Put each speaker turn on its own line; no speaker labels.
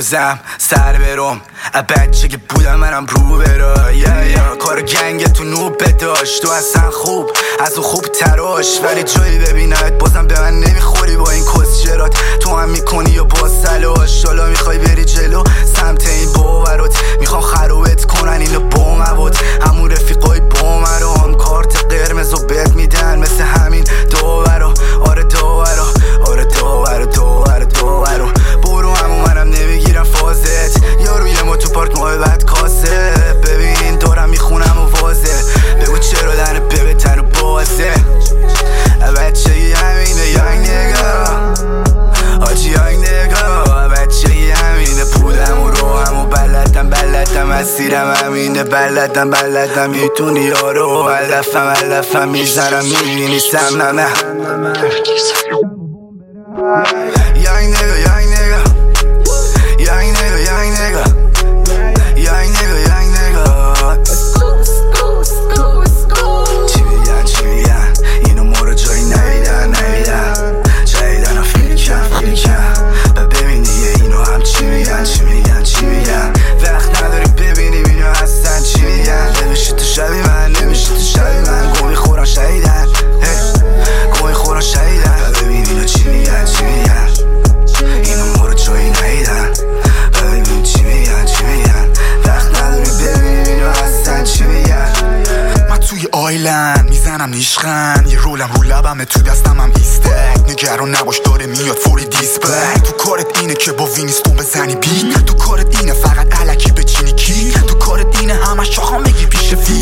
بازم سر برم بچه که بودم منم رو برا کار گنگ تو نوبه داشت تو اصلا خوب از اون خوب تراش ولی جایی ببینت بازم به من نمیخوری با این کسچرات تو هم میکنی یا با سلاش حالا میخوای بری جلو سمت این باورات میخوام خرابت کنن اینو با مواد همون رفیقای با مرام کارت قرمز و بهت میدن مثل همین داورا آره داورا آره داورا داورا داورا برو همون منم نمیگیرم فازت یاروی ما تو پارک ماه بعد کاسه ببین دارم میخونم و واضح بگو چرا دنه ببتن و بازه بچه ی همینه یانگ نگا آجی یانگ نگا بچه ی همینه پودم و رو هم و بلدم مسیرم همینه بلدم میتونی یارو علفم میزنم میبینی سمنمه یانگ نگا یانگ نگا یانگ نگا یانگ نگا یانگ نگا یانگ نگا چی میگن اینو ما رو جایی ندیدن جاییدن و فیلکن ببین دیگه اینو هم چی میگن وقت نداریم ببینیم اینو هستن چی میگن نمیشه تو شبی من گوی خوران شهیدن گوی خوران شهیدن ببین اینو چی میگن اینو ما رو جایی ندیدن ببین چی میگن وقت نداریم ببینیم اینو هستن چی میگن
من توی آیلند میزنم نیشخن یه رولم رو لبمه تو دستم هم ایستک نگران نباش داره میاد فوری دیسپلک تو کارت اینه که با وینستون بزنی بیت تو کارت اینه فقط علکی بچینی کی تو کارت اینه همش شاخام بگی پیش فی